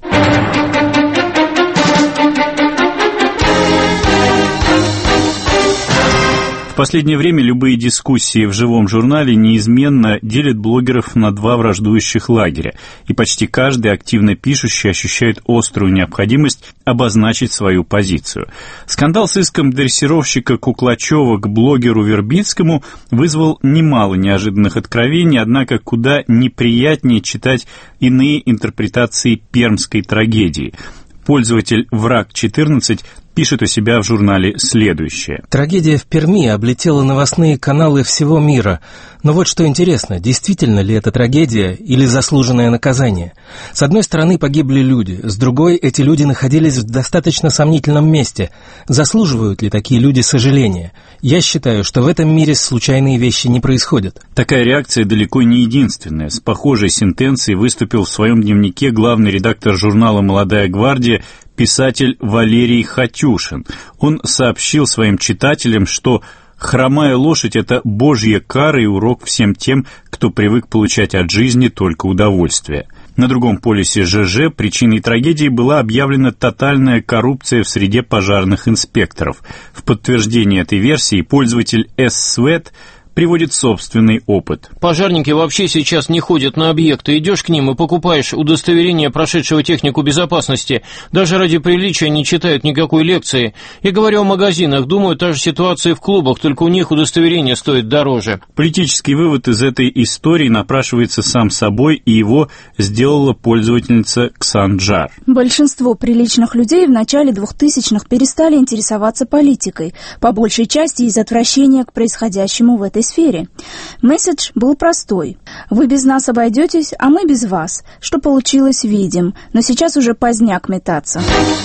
В последнее время любые дискуссии в живом журнале неизменно делят блогеров на два враждующих лагеря, и почти каждый активно пишущий ощущает острую необходимость обозначить свою позицию. Скандал с иском дрессировщика Куклачева к блогеру Вербицкому вызвал немало неожиданных откровений, однако куда неприятнее читать иные интерпретации пермской трагедии. Пользователь «Враг четырнадцать» пишет у себя в журнале следующее. Трагедия в Перми облетела новостные каналы всего мира. Но вот что интересно, действительно ли это трагедия или заслуженное наказание? С одной стороны погибли люди, с другой эти люди находились в достаточно сомнительном месте. Заслуживают ли такие люди сожаления? Я считаю, что в этом мире случайные вещи не происходят. Такая реакция далеко не единственная. С похожей сентенцией выступил в своем дневнике главный редактор журнала «Молодая гвардия» писатель Валерий Хатюшин. Он сообщил своим читателям, что хромая лошадь – это божья кара и урок всем тем, кто привык получать от жизни только удовольствие. На другом полюсе ЖЖ причиной трагедии была объявлена тотальная коррупция в среде пожарных инспекторов. В подтверждение этой версии пользователь S-Sweat приводит собственный опыт. Пожарники вообще сейчас не ходят на объекты. Идешь к ним и покупаешь удостоверение прошедшего технику безопасности. Даже ради приличия не читают никакой лекции. Я говорю о магазинах. Думаю, та же ситуация в клубах, только у них удостоверение стоит дороже. Политический вывод из этой истории напрашивается сам собой, и его сделала пользовательница Ксанджар. Большинство приличных людей в начале двухтысячных перестали интересоваться политикой, по большей части из отвращения к происходящему в этой сфере. Месседж был простой. Вы без нас обойдетесь, а мы без вас. Что получилось, видим. Но сейчас уже поздняк метаться.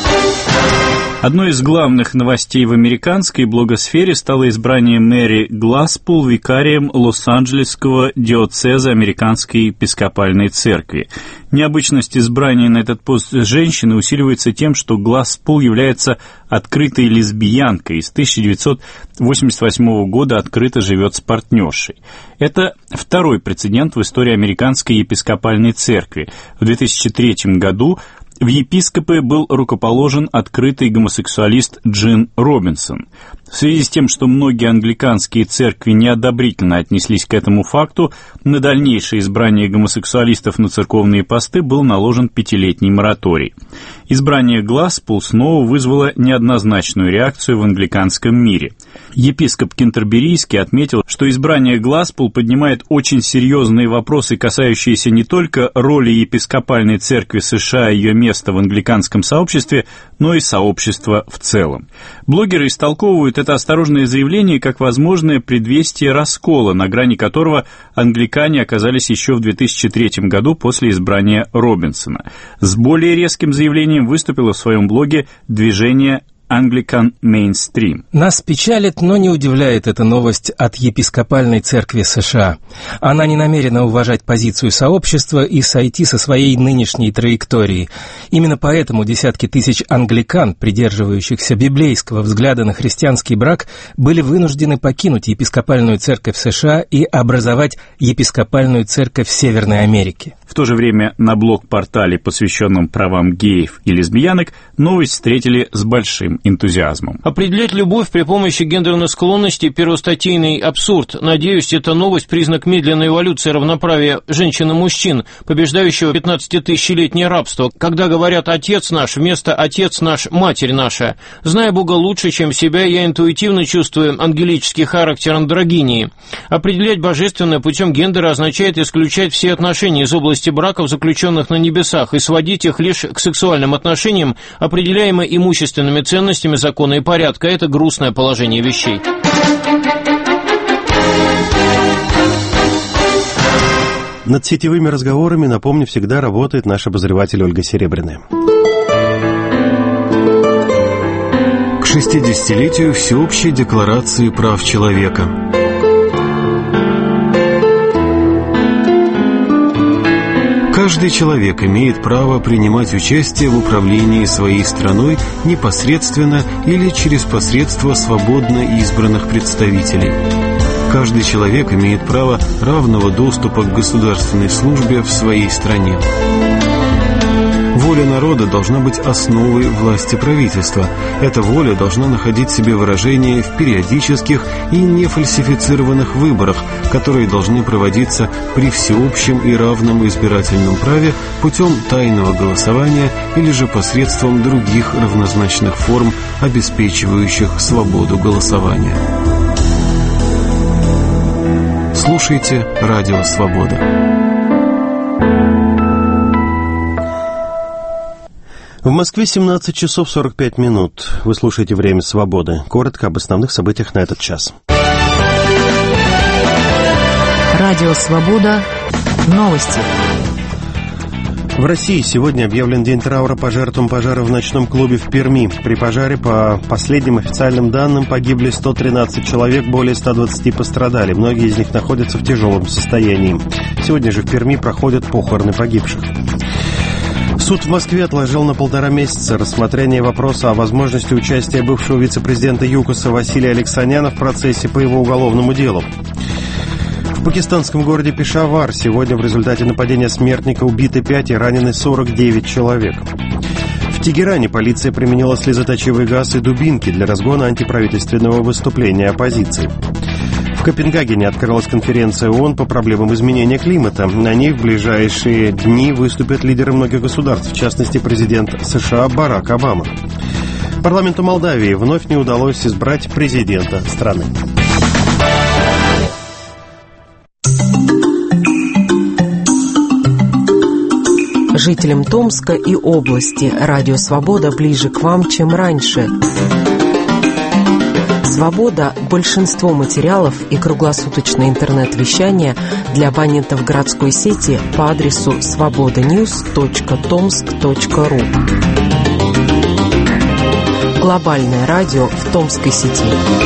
Одной из главных новостей в американской блогосфере стало избрание Мэри Гласпул викарием Лос-Анджелесского диоцеза Американской епископальной церкви. Необычность избрания на этот пост женщины усиливается тем, что Гласпул является открытой лесбиянкой и с тысяча девятьсот восемьдесят восьмого года открыто живет с партнершей. Это второй прецедент в истории Американской епископальной церкви. В две тысячи третьем году в епископы был рукоположен открытый гомосексуалист Джин Робинсон. В связи с тем, что многие англиканские церкви неодобрительно отнеслись к этому факту, на дальнейшее избрание гомосексуалистов на церковные посты был наложен пятилетний мораторий. Избрание Гласпул снова вызвало неоднозначную реакцию в англиканском мире. Епископ Кентерберийский отметил, что избрание Гласпул поднимает очень серьезные вопросы, касающиеся не только роли епископальной церкви США и ее места в англиканском сообществе, но и сообщества в целом. Блогеры истолковывают это осторожное заявление как возможное предвестие раскола, на грани которого англикане оказались еще в две тысячи третьем году после избрания Робинсона. С более резким заявлением выступило в своем блоге движение Anglican Mainstream. Нас печалит, но не удивляет эта новость от епископальной церкви США. Она не намерена уважать позицию сообщества и сойти со своей нынешней траектории. Именно поэтому десятки тысяч англикан, придерживающихся библейского взгляда на христианский брак, были вынуждены покинуть епископальную церковь США и образовать епископальную церковь Северной Америки. В то же время на блог-портале, посвященном правам геев и лесбиянок, новость встретили с большим энтузиазмом. Определять любовь при помощи гендерной склонности – первостатейный абсурд. Надеюсь, эта новость – признак медленной эволюции равноправия женщин и мужчин, побеждающего пятнадцатитысячелетнее рабство. Когда говорят «отец наш» вместо «отец наш, матерь наша». Зная Бога лучше, чем себя, я интуитивно чувствую ангелический характер андрогинии. Определять божественное путем гендера означает исключать все отношения из области браков, заключенных на небесах, и сводить их лишь к сексуальным отношениям, определяемым имущественными ценностями закона и порядка. Это грустное положение вещей. Над сетевыми разговорами, напомню, всегда работает наш обозреватель Ольга Серебряная. К шестидесятилетию Всеобщей декларации прав человека. Каждый человек имеет право принимать участие в управлении своей страной непосредственно или через посредство свободно избранных представителей. Каждый человек имеет право равного доступа к государственной службе в своей стране. Воля народа должна быть основой власти правительства. Эта воля должна находить себе выражение в периодических и нефальсифицированных выборах, которые должны проводиться при всеобщем и равном избирательном праве путем тайного голосования или же посредством других равнозначных форм, обеспечивающих свободу голосования. Слушайте «Радио Свобода». В Москве семнадцать часов сорок пять минут. Вы слушаете «Время свободы». Коротко об основных событиях на этот час. Радио «Свобода». Новости. В России сегодня объявлен день траура по жертвам пожара в ночном клубе в Перми. При пожаре, по последним официальным данным, погибли сто тринадцать человек, более ста двадцати пострадали. Многие из них находятся в тяжелом состоянии. Сегодня же в Перми проходят похороны погибших. Суд в Москве отложил на полтора месяца рассмотрение вопроса о возможности участия бывшего вице-президента ЮКОСа Василия Алексаняна в процессе по его уголовному делу. В пакистанском городе Пешавар сегодня в результате нападения смертника убиты пять и ранены сорок девять человек. В Тегеране полиция применила слезоточивый газ и дубинки для разгона антиправительственного выступления оппозиции. В Копенгагене открылась конференция ООН по проблемам изменения климата. На ней в ближайшие дни выступят лидеры многих государств, в частности президент США Барак Обама. Парламенту Молдавии вновь не удалось избрать президента страны. Жителям Томска и области Радио Свобода ближе к вам, чем раньше. «Свобода» – большинство материалов и круглосуточное интернет-вещание для абонентов городской сети по адресу свобода ньюс точка томск точка ру. Глобальное радио в томской сети.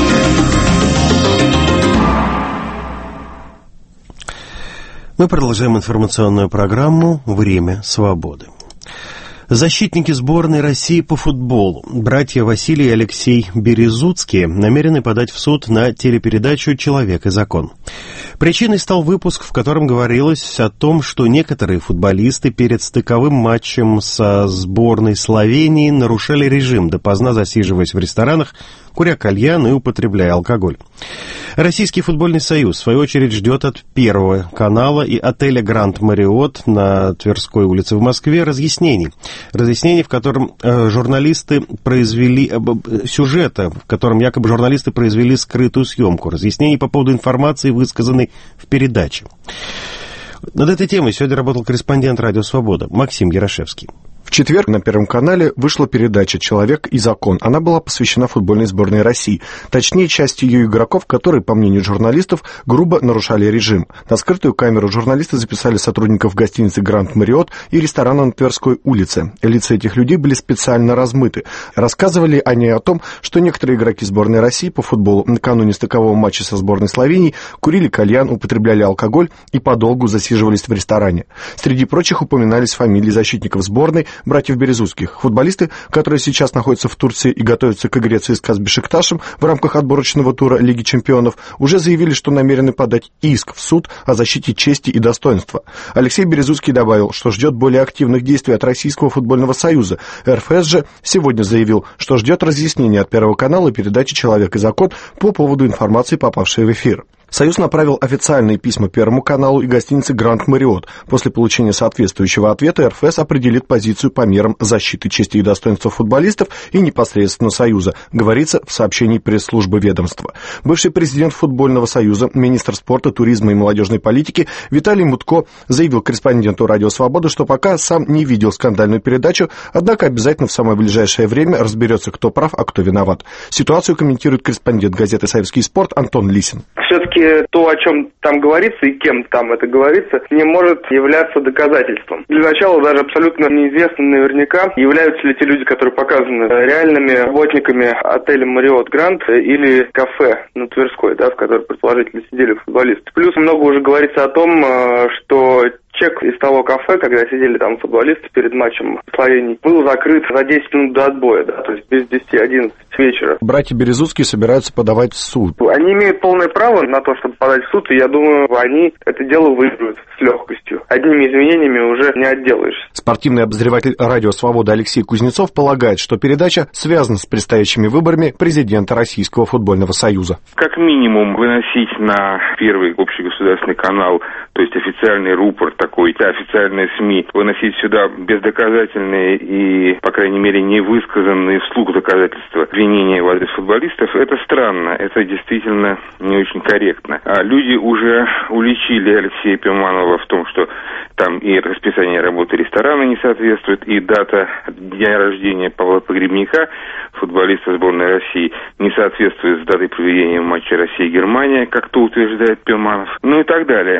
Мы продолжаем информационную программу «Время свободы». Защитники сборной России по футболу, братья Василий и Алексей Березуцкие, намерены подать в суд на телепередачу «Человек и закон». Причиной стал выпуск, в котором говорилось о том, что некоторые футболисты перед стыковым матчем со сборной Словении нарушали режим, допоздна засиживаясь в ресторанах, куря кальян и употребляя алкоголь. Российский футбольный союз, в свою очередь, ждет от Первого канала и отеля «Гранд Мариот» на Тверской улице в Москве разъяснений. Разъяснений, в котором э, журналисты произвели э, сюжета, в котором якобы журналисты произвели скрытую съемку. Разъяснений по поводу информации, высказанной в передаче. Над этой темой сегодня работал корреспондент «Радио Свобода» Максим Ярошевский. В четверг на Первом канале вышла передача «Человек и закон». Она была посвящена футбольной сборной России, точнее, части ее игроков, которые, по мнению журналистов, грубо нарушали режим. На скрытую камеру журналисты записали сотрудников гостиницы «Гранд Мариот» и ресторана на Тверской улице. Лица этих людей были специально размыты. Рассказывали они о том, что некоторые игроки сборной России по футболу накануне стыкового матча со сборной Словении курили кальян, употребляли алкоголь и подолгу засиживались в ресторане. Среди прочих упоминались фамилии защитников сборной, братьев Березуцких. Футболисты, которые сейчас находятся в Турции и готовятся к игре ЦСКА с Бешикташем в рамках отборочного тура Лиги чемпионов, уже заявили, что намерены подать иск в суд о защите чести и достоинства. Алексей Березуцкий добавил, что ждет более активных действий от Российского футбольного союза. эр эф эс же сегодня заявил, что ждет разъяснения от Первого канала и передачи «Человек и закон» по поводу информации, попавшей в эфир. Союз направил официальные письма Первому каналу и гостинице «Гранд Мариот». После получения соответствующего ответа эр эф эс определит позицию по мерам защиты чести и достоинства футболистов и непосредственно Союза, говорится в сообщении пресс-службы ведомства. Бывший президент Футбольного союза, министр спорта, туризма и молодежной политики Виталий Мутко заявил корреспонденту «Радио Свобода», что пока сам не видел скандальную передачу, однако обязательно в самое ближайшее время разберется, кто прав, а кто виноват. Ситуацию комментирует корреспондент газеты «Советский спорт» Антон Лисин. Все-таки то, о чем там говорится и кем там это говорится, не может являться доказательством. Для начала даже абсолютно неизвестно наверняка, являются ли те люди, которые показаны, реальными работниками отеля «Мариот Гранд» или кафе на Тверской, да, в котором предположительно сидели футболисты. Плюс много уже говорится о том, что чек из того кафе, когда сидели там футболисты перед матчем Словении, был закрыт за десять минут до отбоя, да, то есть без десяти одиннадцати вечера. Братья Березуцкие собираются подавать в суд. Они имеют полное право на то, чтобы подать в суд, и я думаю, они это дело выиграют с легкостью. Одними изменениями уже не отделаешься. Спортивный обозреватель «Радио Свобода» Алексей Кузнецов полагает, что передача связана с предстоящими выборами президента Российского футбольного союза. Как минимум выносить на первый общегосударственный канал, то есть официальный рупор такой, официальные СМИ, выносить сюда бездоказательные и, по крайней мере, не высказанные вслух доказательства обвинения в адрес футболистов, это странно, это действительно не очень корректно. А люди уже уличили Алексея Пиманова в том, что там и расписание работы ресторана не соответствует, и дата дня рождения Павла Погребняка, футболиста сборной России, не соответствует с датой проведения матча Россия-Германия, как то утверждает Пиманов, ну и так далее. То есть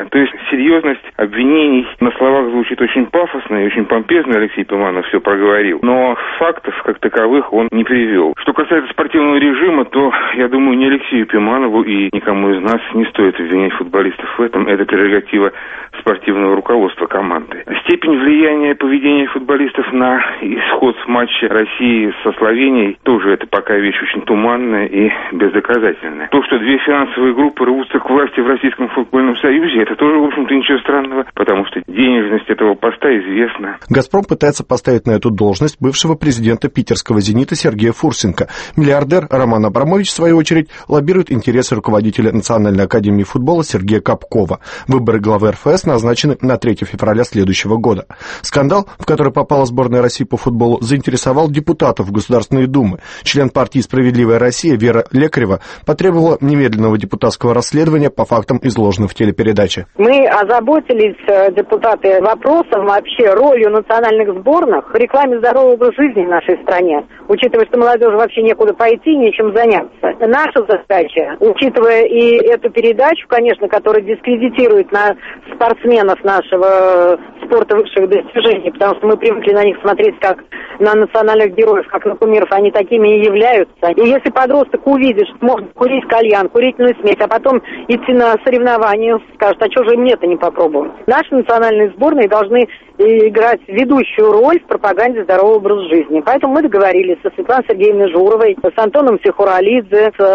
серьезность обвинений на словах звучит очень пафосно и очень помпезно, Алексей Пиманов все проговорил, но фактов как таковых он не привел. Что касается спортивного режима, то, я думаю, ни Алексею Пиманову и никому из нас не стоит обвинять футболистов в этом. Это прерогатива спортивного руководства команды. Степень влияния поведения футболистов на исход матча России со Словенией тоже это пока вещь очень туманная и бездоказательная. То, что две финансовые группы рвутся к власти в Российском футбольном союзе, это тоже, в общем-то, ничего странного, потому что денежность этого поста известна. «Газпром» пытается поставить на эту должность бывшего президента питерского «Зенита» Сергея Фурсенко. Миллиардер Роман Абрамович, в свою очередь, лоббирует интересы руководителя Национальной академии футбола Сергея Капкова. Выборы главы эр эф эс назначены на третьего февраля следующего года. Скандал, в который попала сборная России по футболу, заинтересовал депутатов Государственной Думы. Член партии «Справедливая Россия» Вера Лекарева потребовала немедленного депутатского расследования по фактам, изложенным в телепередаче. Мы озаботились, депутаты, вопросом вообще ролью национальных сборных в рекламе здорового образа жизни в нашей стране, учитывая, что молодежи вообще некуда пойти, нечем заняться. Наша задача, учитывая и эту передачу, конечно, которая дискредитирует на спортсменов нашего спорта высших достижений, потому что мы привыкли на них смотреть как на национальных героев, как на кумиров, они такими и являются. И если подросток увидит, что можно курить кальян, курительную смесь, а потом идти на соревнования, скажет, а что же им это не попробовать? Наши национальные сборные должны играть ведущую роль в пропаганде здорового образа жизни. Поэтому мы договорились со Светланой Сергеевной Журовой, с Антоном Сихуралидзе, с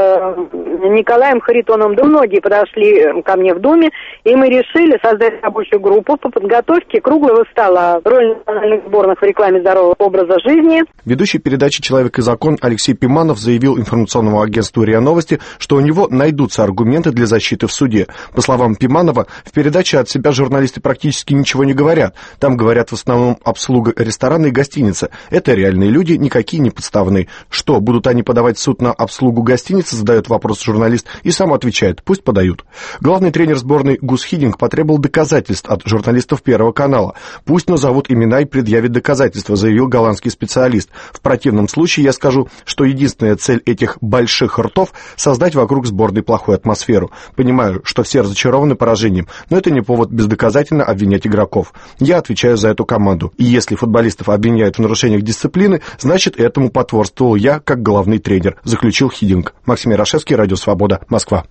Николаем Харитоновым, да многие подошли ко мне в Думе, и мы решили создать рабочую группу по подготовке круглого стола. Роль национальных сборных в рекламе здорового образа жизни. Ведущий передачи «Человек и закон» Алексей Пиманов заявил информационному агентству РИА Новости, что у него найдутся аргументы для защиты в суде. По словам Пиманова, в передаче от себя журналисты практически ничего не говорят. Там говорят в основном обслуга ресторана и гостиницы. Это реальные люди, никакие не подставные. Что, будут они подавать в суд на обслугу гостиницы, задает вопрос журналист и сам отвечает, пусть подают. Главный тренер сборной Гус Хидинг потребовал доказательств от журналистов Первого канала. Пусть назовут имена и предъявят доказательства, заявил голландский специалист. В противном случае я скажу, что единственная цель этих больших ртов – создать вокруг сборной плохую атмосферу. Понимаю, что все разочарованы поражением, но это не повод бездоказательно обвинять игроков. Я отвечаю за эту команду. И если футболистов обвиняют в нарушениях дисциплины, значит, этому потворствовал я, как главный тренер, заключил Хидинг. Максим Ярошевский, Радио Свобода, Москва.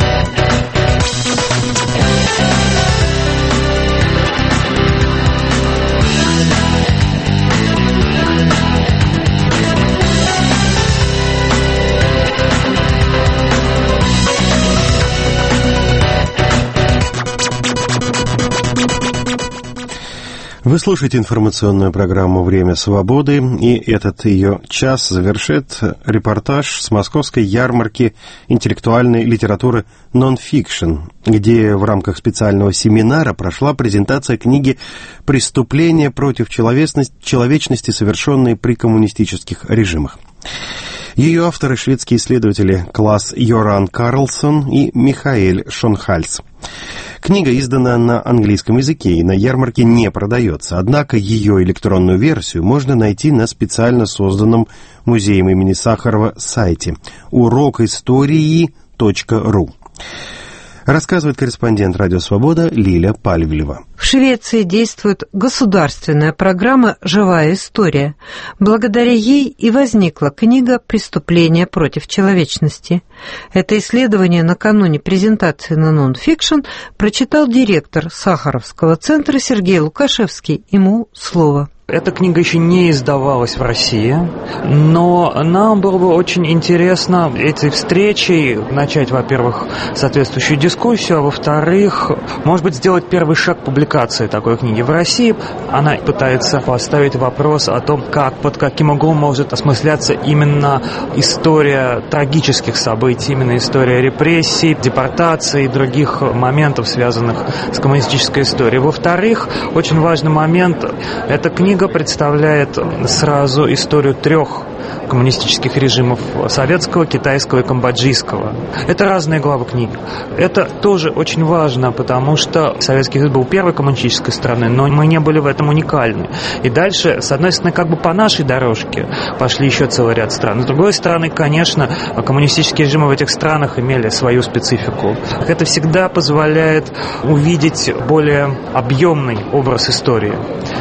Вы слушаете информационную программу «Время свободы», и этот ее час завершит репортаж с московской ярмарки интеллектуальной литературы «Нон-фикшн», где в рамках специального семинара прошла презентация книги «Преступления против человечности, совершенные при коммунистических режимах». Ее авторы — шведские исследователи Клас Йоран Карлсон и Михаэль Шонхальс. Книга издана на английском языке и на ярмарке не продается, однако ее электронную версию можно найти на специально созданном музеем имени Сахарова сайте урок истории точка ру. Рассказывает корреспондент «Радио Свобода» Лиля Пальвлева. В Швеции действует государственная программа «Живая история». Благодаря ей и возникла книга «Преступления против человечности». Это исследование накануне презентации на «Нон-фикшн» прочитал директор Сахаровского центра Сергей Лукашевский. Ему слово. Эта книга еще не издавалась в России, но нам было бы очень интересно этой встречей начать, во-первых, соответствующую дискуссию, а во-вторых, может быть, сделать первый шаг публикации такой книги в России. Она пытается поставить вопрос о том, как, под каким углом может осмысляться именно история трагических событий, именно история репрессий, депортаций и других моментов, связанных с коммунистической историей. Во-вторых, очень важный момент, эта книга представляет сразу историю трех коммунистических режимов советского, китайского и камбоджийского. Это разные главы книги. Это тоже очень важно, потому что Советский Союз был первой коммунистической страной, но мы не были в этом уникальны. И дальше, с одной стороны, как бы по нашей дорожке пошли еще целый ряд стран. С другой стороны, конечно, коммунистические режимы в этих странах имели свою специфику. Это всегда позволяет увидеть более объемный образ истории,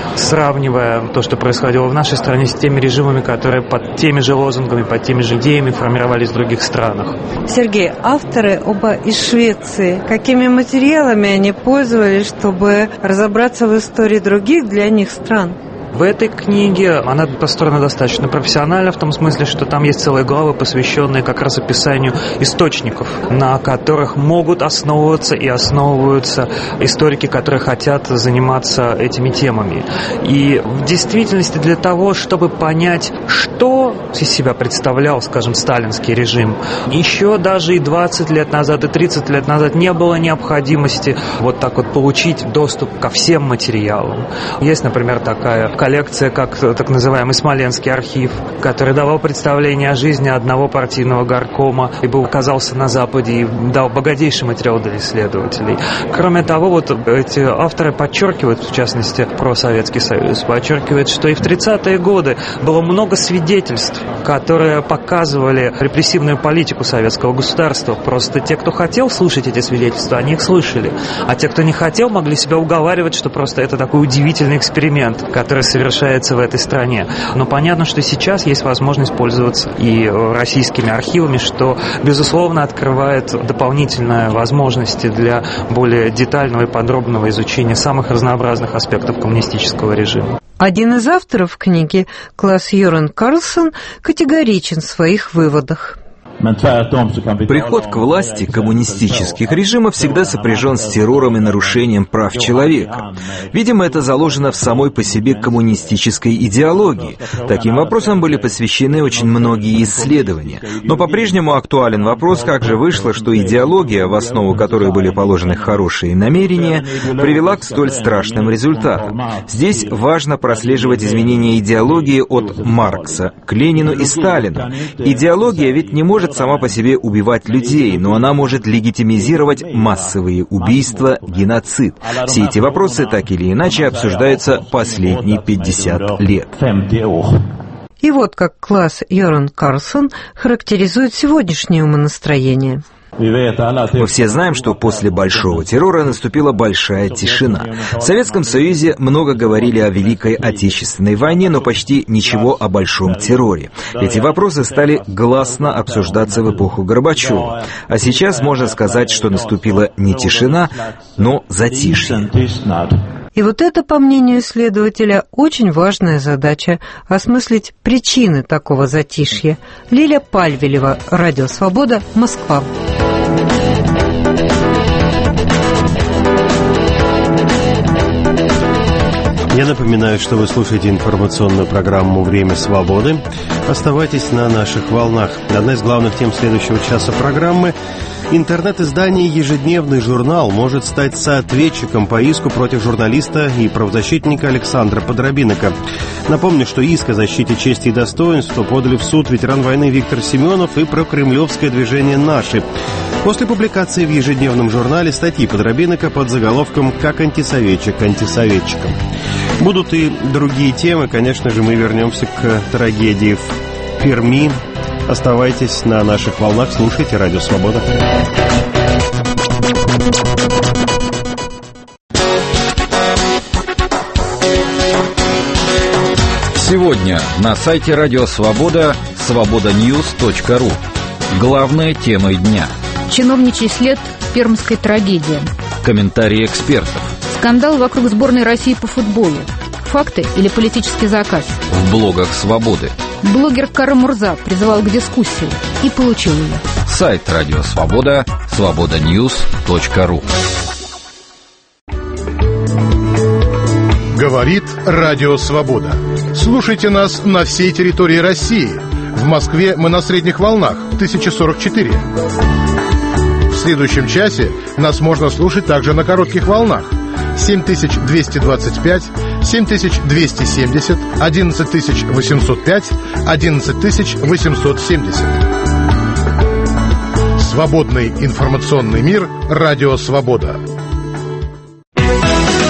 сравнивая то, что происходило в нашей стране, с теми режимами, которые под теми же лозунгами, под теми же идеями формировались в других странах. Сергей, авторы оба из Швеции. Какими материалами они пользовались, чтобы разобраться в истории других для них стран? В этой книге она построена достаточно профессионально, в том смысле, что там есть целые главы, посвященные как раз описанию источников, на которых могут основываться и основываются историки, которые хотят заниматься этими темами. И в действительности для того, чтобы понять, что из себя представлял, скажем, сталинский режим, еще даже и двадцать лет назад, и тридцать лет назад не было необходимости вот так вот получить доступ ко всем материалам. Есть, например, такая коллекция, как так называемый Смоленский архив, который давал представление о жизни одного партийного горкома и был, оказался на Западе и дал богатейший материал для исследователей. Кроме того, вот эти авторы подчеркивают, в частности, про Советский Союз, подчеркивают, что и в тридцатые годы было много свидетельств, которые показывали репрессивную политику советского государства. Просто те, кто хотел слушать эти свидетельства, они их слышали. А те, кто не хотел, могли себя уговаривать, что просто это такой удивительный эксперимент, который совершается в этой стране. Но понятно, что сейчас есть возможность пользоваться и российскими архивами, что, безусловно, открывает дополнительные возможности для более детального и подробного изучения самых разнообразных аспектов коммунистического режима. Один из авторов книги, Клас Йоран Карлсон, категоричен в своих выводах. Приход к власти коммунистических режимов всегда сопряжен с террором и нарушением прав человека. Видимо, это заложено в самой по себе коммунистической идеологии. Таким вопросам были посвящены очень многие исследования. Но по-прежнему актуален вопрос, как же вышло, что идеология, в основу которой были положены хорошие намерения, привела к столь страшным результатам. Здесь важно прослеживать изменения идеологии от Маркса к Ленину и Сталину. Идеология ведь не может сама по себе убивать людей, но она может легитимизировать массовые убийства, геноцид. Все эти вопросы так или иначе обсуждаются последние пятьдесят лет. И вот как Клас Йоран Карлсон характеризует сегодняшнее умонастроение. Мы все знаем, что после Большого террора наступила большая тишина. В Советском Союзе много говорили о Великой Отечественной войне, но почти ничего о Большом терроре. Эти вопросы стали гласно обсуждаться в эпоху Горбачева. А сейчас можно сказать, что наступила не тишина, но затишье. И вот это, по мнению исследователя, очень важная задача – осмыслить причины такого затишья. Лиля Пальвелева, Радио Свобода, Москва. Я напоминаю, что вы слушаете информационную программу «Время свободы». Оставайтесь на наших волнах. Одна из главных тем следующего часа программы – интернет-издание «Ежедневный журнал» может стать соответчиком по иску против журналиста и правозащитника Александра Подробинека. Напомню, что иск о защите чести и достоинства подали в суд ветеран войны Виктор Семенов и прокремлевское движение «Наши». После публикации в «Ежедневном журнале» статьи Подробинека под заголовком «Как антисоветчик антисоветчиком». Будут и другие темы. Конечно же, мы вернемся к трагедии в Перми. Оставайтесь на наших волнах, слушайте Радио Свобода. Сегодня на сайте Радио Свобода свобода ньюс точка ру. Главная тема дня. Чиновничий след пермской трагедии. Комментарии экспертов. Скандал вокруг сборной России по футболу. Факты или политический заказ? В блогах Свободы. Блогер Кара Мурза призывал к дискуссии и получил ее. Сайт Радио Свобода свобода ньюс точка ру. Говорит Радио Свобода. Слушайте нас на всей территории России. В Москве мы на средних волнах тысяча сорок четыре. В следующем часе нас можно слушать также на коротких волнах семь тысяч двести двадцать пять, семь тысяч двести семьдесят, одиннадцать тысяч восемьсот пять, одиннадцать тысяч восемьсот семьдесят. Свободный информационный мир. Радио «Свобода».